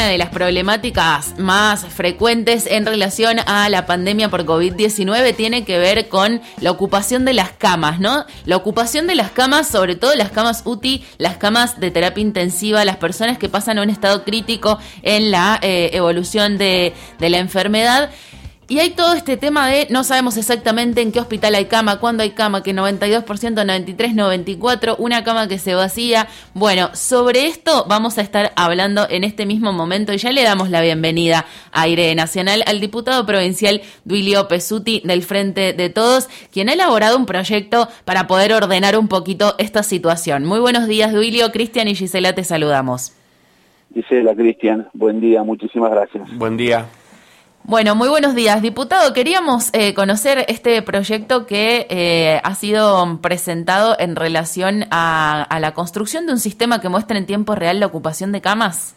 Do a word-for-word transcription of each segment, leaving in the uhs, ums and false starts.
una de las problemáticas más frecuentes en relación a la pandemia por COVID diecinueve tiene que ver con la ocupación de las camas, ¿no? La ocupación de las camas, sobre todo las camas U T I, las camas de terapia intensiva, las personas que pasan a un estado crítico en la eh, evolución de, de la enfermedad. Y hay todo este tema de no sabemos exactamente en qué hospital hay cama, cuándo hay cama, que noventa y dos por ciento, noventa y tres por ciento, noventa y cuatro por ciento, una cama que se vacía. Bueno, sobre esto vamos a estar hablando en este mismo momento y ya le damos la bienvenida a Aire Nacional al diputado provincial Duilio Pessuti del Frente de Todos, quien ha elaborado un proyecto para poder ordenar un poquito esta situación. Muy buenos días, Duilio. Cristian y Gisela te saludamos. Gisela, Cristian, buen día, muchísimas gracias. Buen día. Bueno, muy buenos días, diputado. Queríamos eh, conocer este proyecto que eh, ha sido presentado en relación a, a la construcción de un sistema que muestre en tiempo real la ocupación de camas.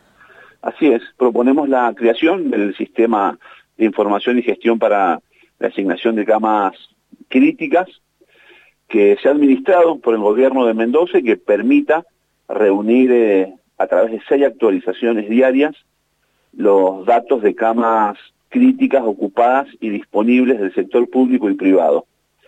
Así es, proponemos la creación del sistema de información y gestión para la asignación de camas críticas que se ha administrado por el gobierno de Mendoza y que permita reunir eh, a través de seis actualizaciones diarias los datos de camas críticas ocupadas y disponibles del sector público y privado.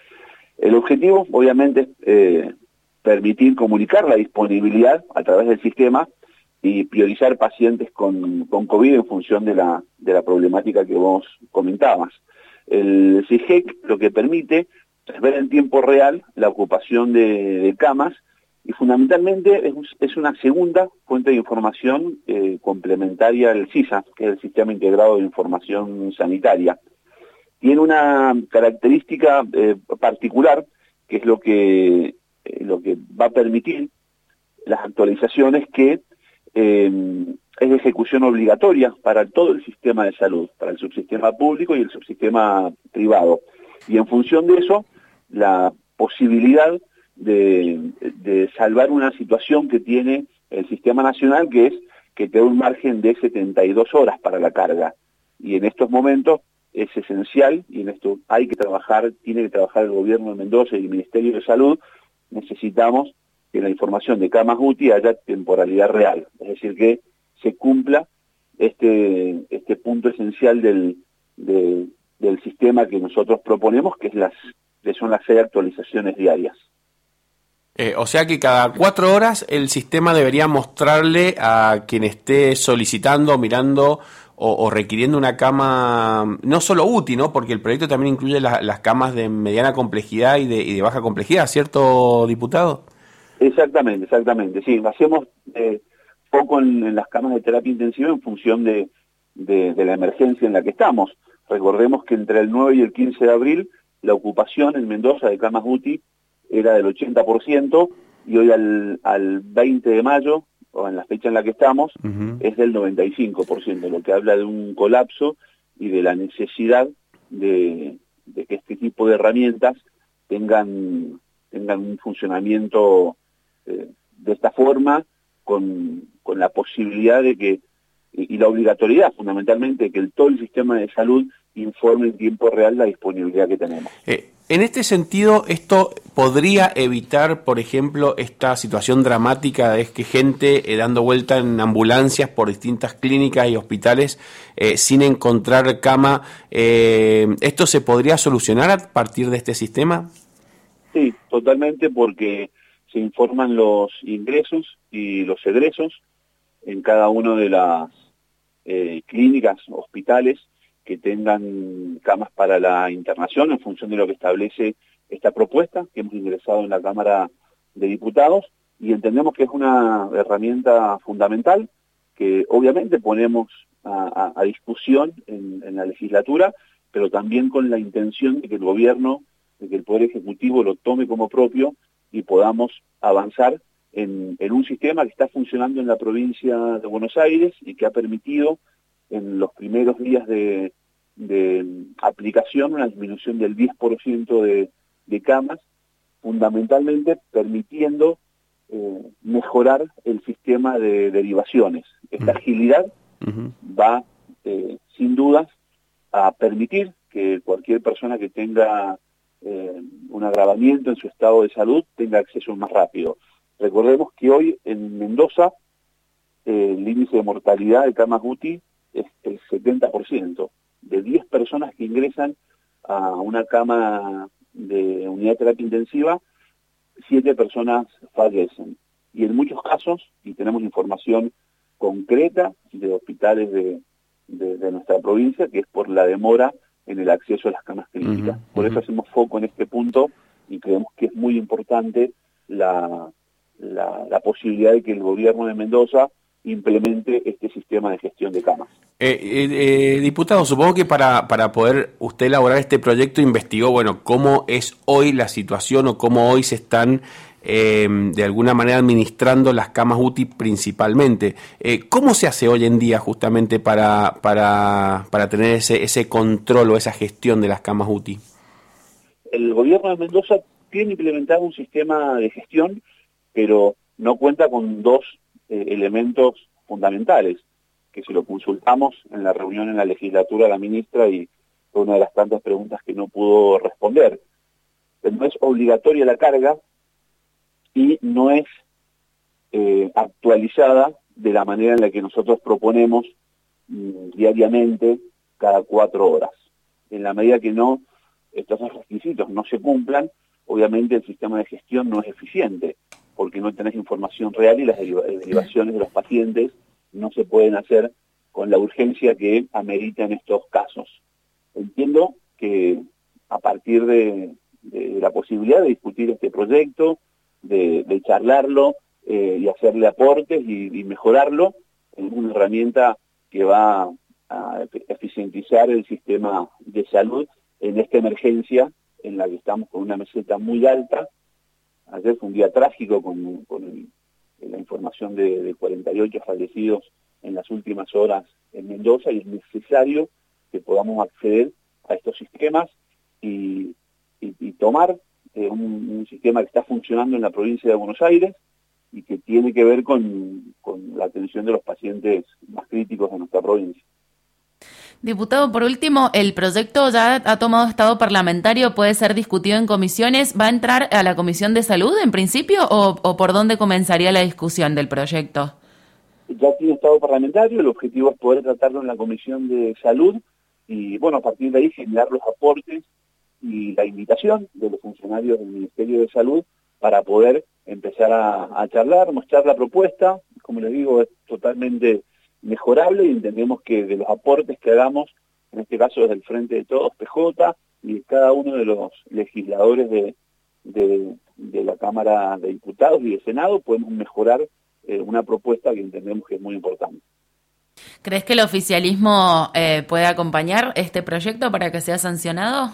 El objetivo, obviamente, es eh, permitir comunicar la disponibilidad a través del sistema y priorizar pacientes con, con COVID en función de la, de la problemática que vos comentabas. El C I G E C lo que permite es ver en tiempo real la ocupación de, de camas y fundamentalmente es, es una segunda fuente de información eh, complementaria al C I S A, que es el Sistema Integrado de Información Sanitaria. Tiene una característica eh, particular, que es lo que, eh, lo que va a permitir las actualizaciones, que eh, es de ejecución obligatoria para todo el sistema de salud, para el subsistema público y el subsistema privado. Y en función de eso, la posibilidad De, de salvar una situación que tiene el sistema nacional, que es que te da un margen de setenta y dos horas para la carga. Y en estos momentos es esencial, y en esto hay que trabajar, tiene que trabajar el gobierno de Mendoza y el Ministerio de Salud. Necesitamos que la información de camas U T I haya temporalidad real, es decir, que se cumpla este, este punto esencial del, de, del sistema que nosotros proponemos, que, es las, que son las seis actualizaciones diarias. Eh, o sea que cada cuatro horas el sistema debería mostrarle a quien esté solicitando, mirando o, o requiriendo una cama, no solo U T I, ¿no? Porque el proyecto también incluye la, las camas de mediana complejidad y de, y de baja complejidad, ¿cierto, diputado? Exactamente, exactamente. Sí, hacemos eh, poco en, en las camas de terapia intensiva en función de, de, de la emergencia en la que estamos. Recordemos que entre el nueve y el quince de abril la ocupación en Mendoza de camas U T I era del ochenta por ciento y hoy al, al veinte de mayo, o en la fecha en la que estamos, uh-huh. es del noventa y cinco por ciento, lo que habla de un colapso y de la necesidad de, de que este tipo de herramientas tengan, tengan un funcionamiento eh, de esta forma, con, con la posibilidad de que, y, y la obligatoriedad fundamentalmente, de que el, todo el sistema de salud informe en tiempo real la disponibilidad que tenemos. Eh. En este sentido, ¿esto podría evitar, por ejemplo, esta situación dramática de que gente eh, dando vuelta en ambulancias por distintas clínicas y hospitales eh, sin encontrar cama? Eh, ¿Esto se podría solucionar a partir de este sistema? Sí, totalmente, porque se informan los ingresos y los egresos en cada una de las eh, clínicas, hospitales, que tengan camas para la internación en función de lo que establece esta propuesta que hemos ingresado en la Cámara de Diputados, y entendemos que es una herramienta fundamental que obviamente ponemos a, a, a discusión en, en la legislatura, pero también con la intención de que el gobierno, de que el Poder Ejecutivo lo tome como propio y podamos avanzar en, en un sistema que está funcionando en la provincia de Buenos Aires y que ha permitido en los primeros días de, de aplicación una disminución del diez por ciento de, de camas, fundamentalmente permitiendo eh, mejorar el sistema de derivaciones. Esta agilidad uh-huh. va, eh, sin dudas, a permitir que cualquier persona que tenga eh, un agravamiento en su estado de salud tenga acceso más rápido. Recordemos que hoy en Mendoza, eh, el índice de mortalidad de camas U T I es el setenta por ciento. De diez personas que ingresan a una cama de unidad de terapia intensiva, siete personas fallecen. Y en muchos casos, y tenemos información concreta de hospitales de, de, de nuestra provincia, que es por la demora en el acceso a las camas críticas. Uh-huh, por uh-huh. eso hacemos foco en este punto y creemos que es muy importante la, la, la posibilidad de que el gobierno de Mendoza implemente este sistema de gestión de camas. Eh, eh, eh, diputado, supongo que para, para poder usted elaborar este proyecto investigó, bueno, cómo es hoy la situación o cómo hoy se están eh, de alguna manera administrando las camas U T I principalmente. Eh, ¿Cómo se hace hoy en día justamente para, para, para tener ese, ese control o esa gestión de las camas U T I? El gobierno de Mendoza tiene implementado un sistema de gestión, pero no cuenta con dos eh, elementos fundamentales, que si lo consultamos en la reunión en la legislatura la ministra y fue una de las tantas preguntas que no pudo responder. No es obligatoria la carga y no es eh, actualizada de la manera en la que nosotros proponemos mmm, diariamente cada cuatro horas. En la medida que no estos requisitos no se cumplan, obviamente el sistema de gestión no es eficiente, porque no tenés información real y las derivaciones de los pacientes no se pueden hacer con la urgencia que amerita en estos casos. Entiendo que a partir de, de la posibilidad de discutir este proyecto, de, de charlarlo eh, y hacerle aportes y, y mejorarlo, es una herramienta que va a eficientizar el sistema de salud en esta emergencia en la que estamos con una meseta muy alta. Ayer fue un día trágico con, con el, la información de, de cuarenta y ocho fallecidos en las últimas horas en Mendoza, y es necesario que podamos acceder a estos sistemas y, y, y tomar eh, un, un sistema que está funcionando en la provincia de Buenos Aires y que tiene que ver con, con la atención de los pacientes más críticos de nuestra provincia. Diputado, por último, el proyecto ya ha tomado estado parlamentario, puede ser discutido en comisiones. ¿Va a entrar a la Comisión de Salud en principio o, o por dónde comenzaría la discusión del proyecto? Ya tiene estado parlamentario, el objetivo es poder tratarlo en la Comisión de Salud y, bueno, a partir de ahí generar los aportes y la invitación de los funcionarios del Ministerio de Salud para poder empezar a, a charlar, mostrar la propuesta. Como les digo, es totalmente mejorable y entendemos que de los aportes que hagamos, en este caso desde el Frente de Todos, P J, y cada uno de los legisladores de, de, de la Cámara de Diputados y de Senado, podemos mejorar eh, una propuesta que entendemos que es muy importante. ¿Crees que el oficialismo eh, puede acompañar este proyecto para que sea sancionado?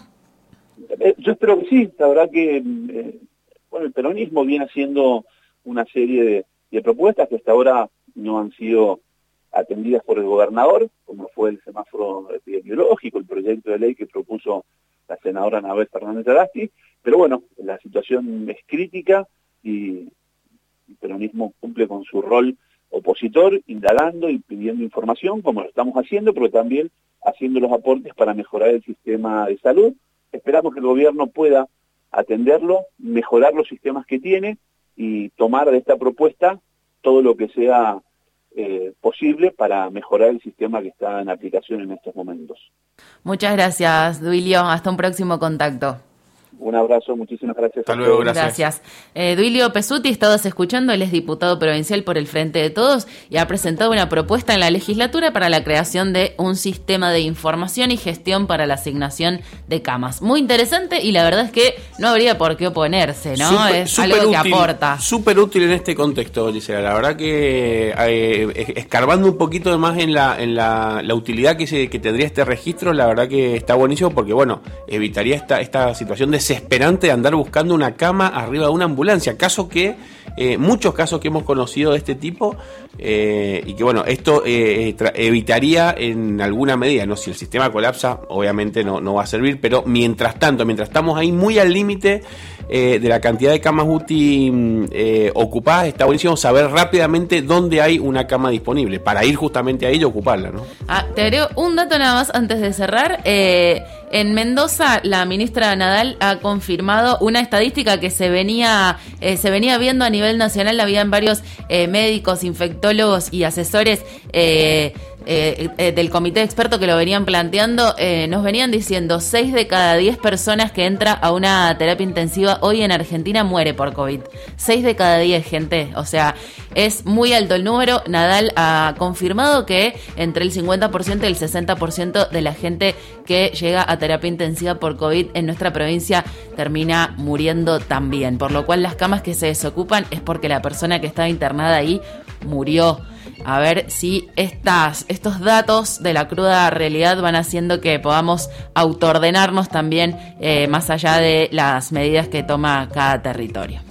Eh, yo espero que sí. La verdad que eh, bueno, el peronismo viene haciendo una serie de, de propuestas que hasta ahora no han sido atendidas por el gobernador, como fue el semáforo epidemiológico, el proyecto de ley que propuso la senadora Anabel Fernández Agasti, pero bueno, la situación es crítica y el peronismo cumple con su rol opositor, indagando y pidiendo información, como lo estamos haciendo, pero también haciendo los aportes para mejorar el sistema de salud. Esperamos que el gobierno pueda atenderlo, mejorar los sistemas que tiene y tomar de esta propuesta todo lo que sea Eh, posible para mejorar el sistema que está en aplicación en estos momentos. Muchas gracias, Duilio. Hasta un próximo contacto. Un abrazo, muchísimas gracias. Hasta luego, gracias. Gracias. Eh, Duilio Pesuti, estabas escuchando, él es diputado provincial por el Frente de Todos y ha presentado una propuesta en la legislatura para la creación de un sistema de información y gestión para la asignación de camas. Muy interesante y la verdad es que no habría por qué oponerse, ¿no? Super, es super algo útil, que aporta. Súper útil en este contexto, Gisela. La verdad que eh, escarbando un poquito más en la en la, la utilidad que, se, que tendría este registro, la verdad que está buenísimo porque, bueno, evitaría esta, esta situación de desesperante de andar buscando una cama arriba de una ambulancia, caso que eh, muchos casos que hemos conocido de este tipo eh, y que bueno, esto eh, tra- evitaría en alguna medida, no si el sistema colapsa obviamente no, no va a servir, pero mientras tanto, mientras estamos ahí muy al límite eh, de la cantidad de camas U T I eh, ocupadas, está buenísimo saber rápidamente dónde hay una cama disponible para ir justamente ahí y ocuparla, ¿no? Ah, te agrego un dato nada más antes de cerrar. eh, En Mendoza, la ministra Nadal ha confirmado una estadística que se venía eh, se venía viendo a nivel nacional. Habían varios eh, médicos, infectólogos y asesores eh, eh, eh, del comité de expertos que lo venían planteando. Eh, nos venían diciendo seis de cada diez personas que entra a una terapia intensiva hoy en Argentina muere por COVID. seis de cada diez, gente. O sea, es muy alto el número. Nadal ha confirmado que entre el cincuenta por ciento y el sesenta por ciento de la gente que llega a terapia intensiva por COVID en nuestra provincia termina muriendo también, por lo cual las camas que se desocupan es porque la persona que estaba internada ahí murió. A ver si estas, estos datos de la cruda realidad van haciendo que podamos autoordenarnos también eh, más allá de las medidas que toma cada territorio.